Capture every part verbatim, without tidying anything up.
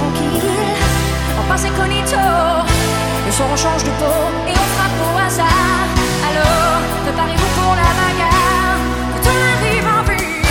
tranquille, on passe incognito. Le soir on change de peau et on frappe au hasard. Alors, préparez-vous pour la bagarre quand on arrive en ville.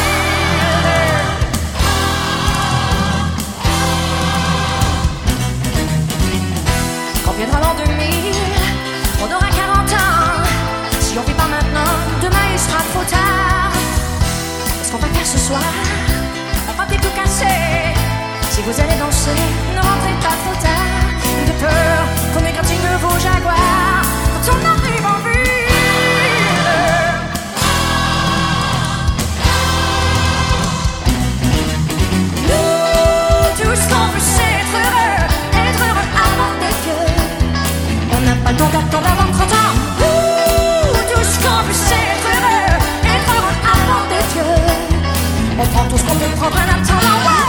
Quand viendra l'an deux mille, on aura quarante ans. Si on vit pas maintenant, demain il sera trop tard. Qu'est-ce qu'on va faire ce soir? On va peut-être tout casser. Si vous allez danser, ne rentrez pas trop tard. De peur qu'on égratigne vos jaguars quand on arrive en ville. Nous, tout ce qu'on veut, c'est être heureux, être heureux avant d'être vieux. On n'a pas le temps d'attendre avant trente ans. Nous, tout ce qu'on veut, c'est être heureux, être heureux avant d'être vieux. On prend tout ce qu'on peut prendre en attendant, ouais.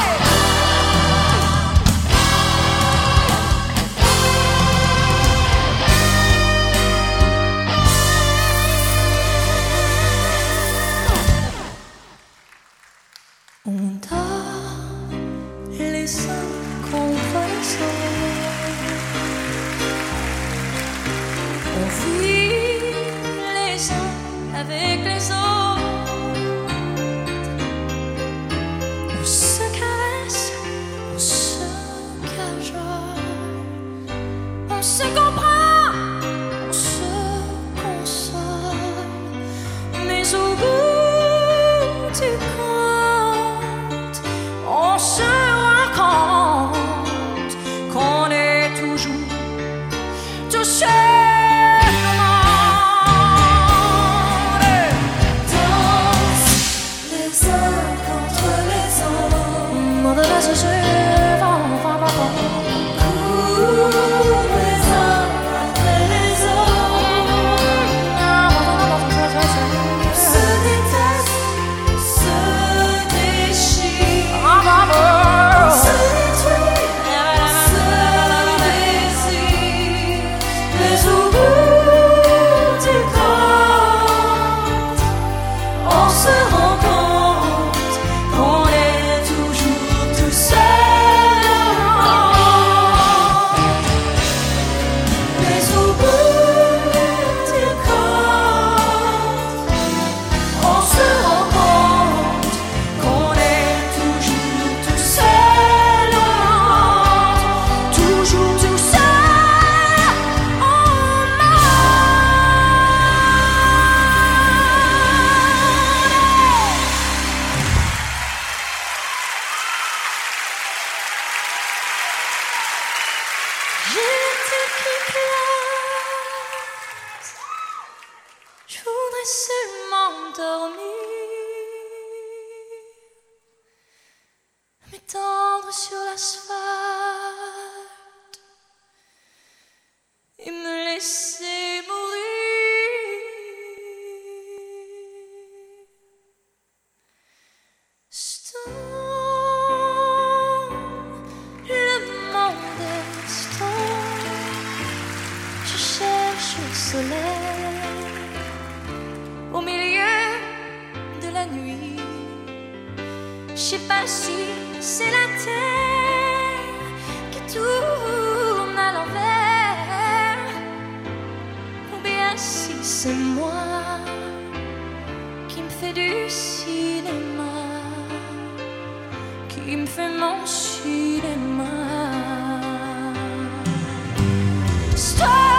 On dort les uns contre les autres. On vit les uns avec les autres. On se caresse, on se cajole. On se comprend, on se console. Mais au bout du compte, on se rend compte qu'on est toujours tout seul au monde. Danse les uns contre les autres. On devrait se suivre. Cours les uns après les autres. Se détestent, se déchirent. Se détruisent, se désirent. Mais au bout du compte, on se rend compte qu'on est toujours tout seul au monde. Mais au bout du compte, on se rend compte qu'on est toujours tout seul au monde. Toujours tout seul au monde. J'ai le tête qui classe. Je voudrais seulement dormir, m'étendre sur l'asphalte et me laisser mourir. Stop, le monde est stop. Je cherche le soleil au milieu de la nuit. Je sais pas si c'est la terre qui tourne à l'envers, ou bien si c'est moi qui me fais du cinéma, qui me fait mon cinéma. Stop.